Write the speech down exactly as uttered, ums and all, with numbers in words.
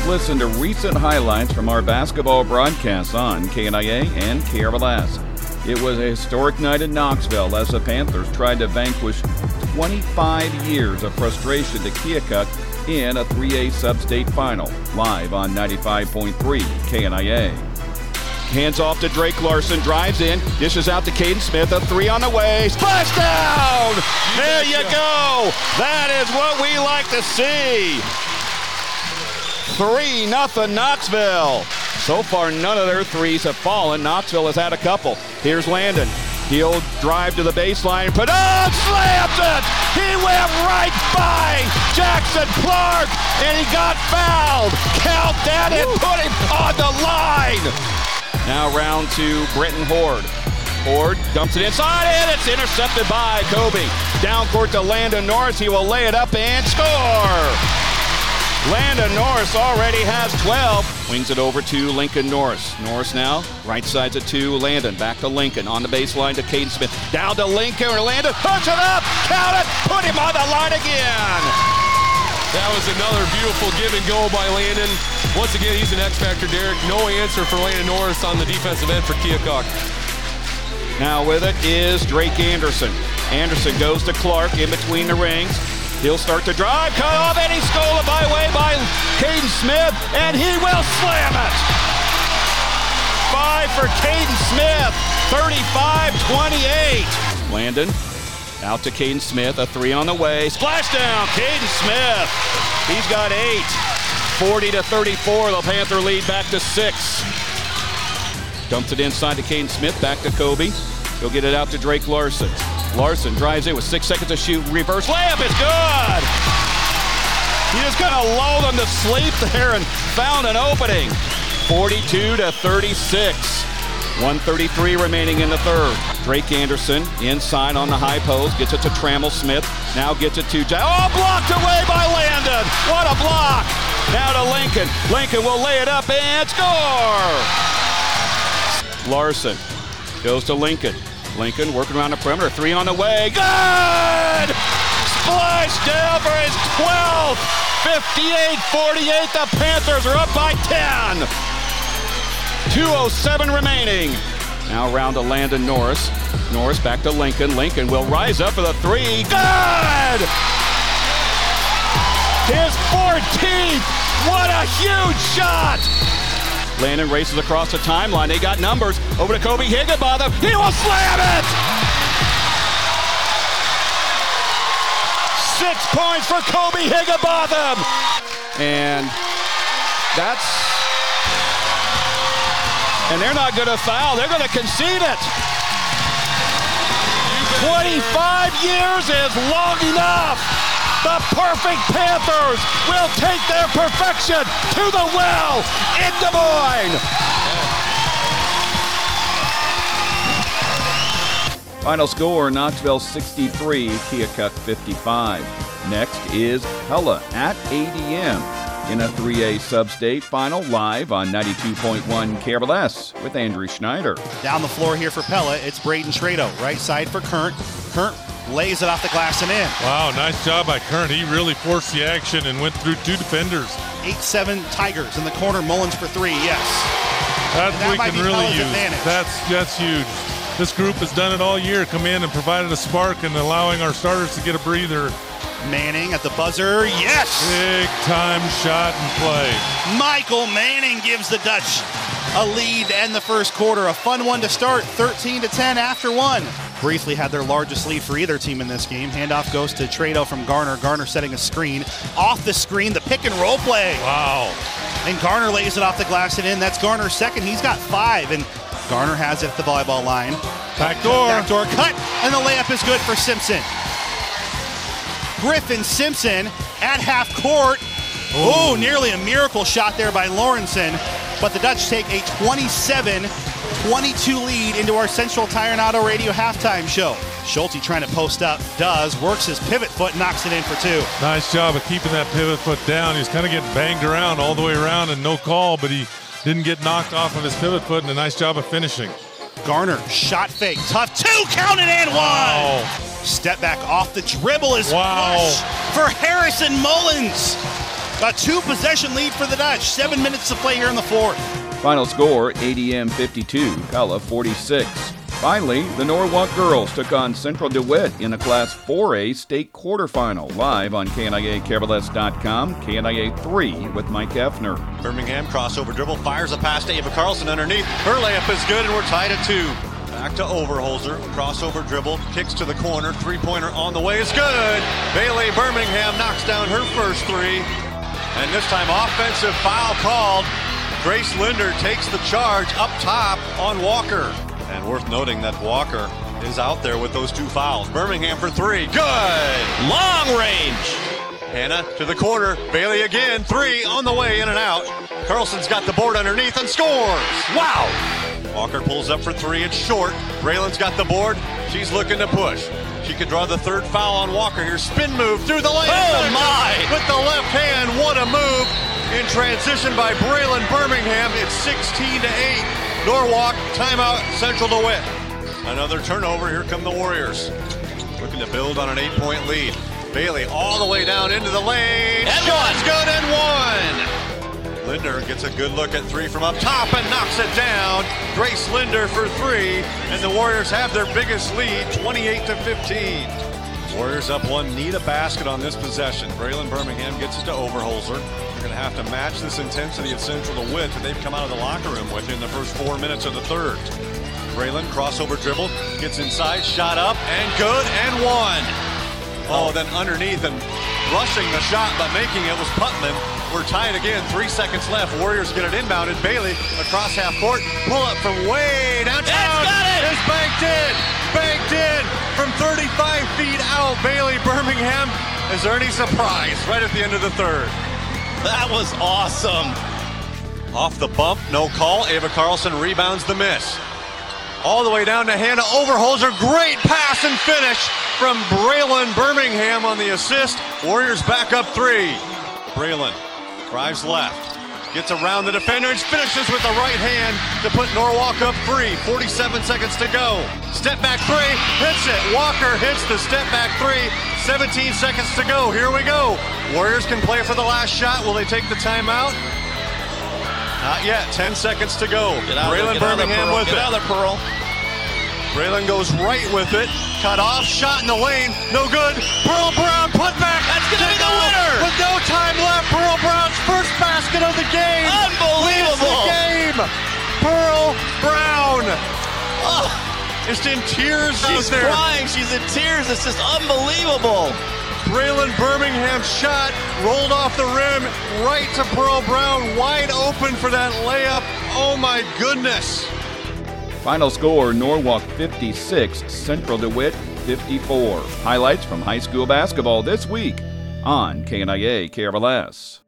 Listen to recent highlights from our basketball broadcasts on K N I A and K R L S. It was a historic night in Knoxville as the Panthers tried to vanquish twenty-five years of frustration to Keokuk in a three A sub-state final. Live on ninety-five point three K N I A. Hands off to Drake Larson, drives in, dishes out to Caden Smith, a three on the way, splash down! There you go! That is what we like to see! three nothing Knoxville. So far, none of their threes have fallen. Knoxville has had a couple. Here's Landon. He'll drive to the baseline. Padon slams it! He went right by Jackson Clark, and he got fouled. Count that and put him on the line. Now round to Brenton Horde. Horde dumps it inside, and it's intercepted by Kobe. Down court to Landon Norris. He will lay it up and score. Landon Norris already has twelve. Wings it over to Lincoln Norris. Norris now, right side's it to Landon. Back to Lincoln, on the baseline to Caden Smith. Down to Lincoln, or Landon, puts it up, count it, put him on the line again. That was another beautiful give and go by Landon. Once again, he's an X-Factor, Derek. No answer for Landon Norris on the defensive end for Keokuk. Now with it is Drake Anderson. Anderson goes to Clark in between the rings. He'll start to drive, cut off, and he's stolen by way by Caden Smith, and he will slam it. Five for Caden Smith, thirty-five twenty-eight. Landon out to Caden Smith, a three on the way. Splash down, Caden Smith. He's got eight. forty to thirty-four, the Panther lead back to six. Dumps it inside to Caden Smith, back to Kobe. He'll get it out to Drake Larson. Larson drives in with six seconds to shoot. Reverse layup is good. He just kind of lulled them to sleep there and found an opening. forty-two to thirty-six. one thirty-three remaining in the third. Drake Anderson inside on the high post. Gets it to Trammell Smith. Now gets it to Jack. Oh, blocked away by Landon. What a block. Now to Lincoln. Lincoln will lay it up and score. Larson goes to Lincoln. Lincoln working around the perimeter, three on the way, good! Splash down for his twelfth, fifty-eight forty-eight, the Panthers are up by ten. two oh seven remaining. Now round to Landon Norris. Norris back to Lincoln. Lincoln will rise up for the three, good! His fourteenth, what a huge shot! Landon races across the timeline. They got numbers. Over to Kobe Higginbotham. He will slam it! Six points for Kobe Higginbotham. And that's... And they're not going to foul. They're going to concede it. twenty-five years is long enough. The perfect Panthers will take their perfection to the well in Des Moines. Final score, Knoxville sixty-three, Keokuk fifty-five. Next is Pella at A D M in a three A sub-state final, live on ninety-two point one K R L S with Andrew Schneider. Down the floor here for Pella, it's Braden Trado. Right side for Current. Current lays it off the glass and in. Wow, nice job by Current. He really forced the action and went through two defenders. eight seven Tigers in the corner. Mullins for three, yes. That's that what we can really use. Advantage. That's, that's huge. This group has done it all year, come in and provided a spark and allowing our starters to get a breather. Manning at the buzzer, yes! Big time shot and play. Michael Manning gives the Dutch a lead to end the first quarter. A fun one to start, thirteen to ten after one. Briefly had their largest lead for either team in this game. Handoff goes to Trado from Garner. Garner setting a screen. Off the screen, the pick and roll play. Wow. And Garner lays it off the glass and in. That's Garner's second. He's got five, and Garner has it at the volleyball line. Backdoor. Backdoor cut, and the layup is good for Simpson. Griffin Simpson at half court. Oh, nearly a miracle shot there by Lawrenson. But the Dutch take a twenty-seven twenty-two lead into our Central Tire and Auto Radio halftime show. Schulte trying to post up, does, works his pivot foot, knocks it in for two. Nice job of keeping that pivot foot down. He's kind of getting banged around all the way around and no call, but he didn't get knocked off of his pivot foot, and a nice job of finishing. Garner, shot fake, tough, two, count it and one. Wow. Step back off the dribble is wow. flush for Harrison Mullins. A two-possession lead for the Dutch. Seven minutes to play here in the fourth. Final score, A D M fifty-two, Pella forty-six. Finally, the Norwalk girls took on Central DeWitt in a Class four A state quarterfinal. Live on K N I A K R L S dot com, K N I A three with Mike Hefner. Birmingham crossover dribble, fires a pass to Ava Carlson underneath. Her layup is good, and we're tied at two. Back to Overholzer, crossover dribble, kicks to the corner, three-pointer on the way is good. Bailey Birmingham knocks down her first three. And this time, offensive foul called. Grace Linder takes the charge up top on Walker. And worth noting that Walker is out there with those two fouls. Birmingham for three. Good! Long range! Hannah to the corner. Bailey again. Three on the way, in and out. Carlson's got the board underneath and scores! Wow! Walker pulls up for three. It's short. Braylon's got the board. She's looking to push. She could draw the third foul on Walker here. Spin move through the lane. Oh, my! With the left hand. What a move. In transition by Braylon Birmingham. It's sixteen to eight. Norwalk, timeout, Central DeWitt. Another turnover, here come the Warriors. Looking to build on an eight-point lead. Bailey all the way down into the lane. And Shot's one. good and one. Linder gets a good look at three from up top and knocks it down. Grace Linder for three, and the Warriors have their biggest lead, twenty-eight to fifteen. Warriors up one, need a basket on this possession. Braylon Birmingham gets it to Overholzer. They're going to have to match this intensity of Central DeWitt that they've come out of the locker room with in the first four minutes of the third. Braylon, crossover dribble, gets inside, shot up, and good, and one. Oh, then underneath and rushing the shot, but making it was Putman. We're tied again, three seconds left. Warriors get it inbounded. Bailey across half court, pull up from way downtown. It's got it! It's banked in, banked in from thirty-five feet out. Bailey Birmingham. Is there any surprise right at the end of the third? That was awesome. Off the bump, no call. Ava Carlson rebounds the miss. All the way down to Hannah Overholzer. Great pass and finish from Braylon Birmingham on the assist. Warriors back up three. Braylon drives left. Gets around the defender and finishes with the right hand to put Norwalk up three. forty-seven seconds to go. Step back three. Hits it. Walker hits the step back three. seventeen seconds to go. Here we go. Warriors can play for the last shot. Will they take the timeout? Not yet. ten seconds to go. Braylon Birmingham with it. Get out of there, Pearl. Braylon goes right with it. Cut off. Shot in the lane. No good. Pearl Brown put back. That's going to be the winner. With no time left. Pearl Brown's first basket of the game. Unbelievable. Wins the game. Pearl Brown. Oh, Just in tears out she's there. crying. She's in tears. It's just unbelievable. Braylon Birmingham's shot rolled off the rim right to Pearl Brown, wide open for that layup. Oh my goodness. Final score, Norwalk fifty-six, Central DeWitt fifty-four. Highlights from high school basketball this week on K N I A K R L S.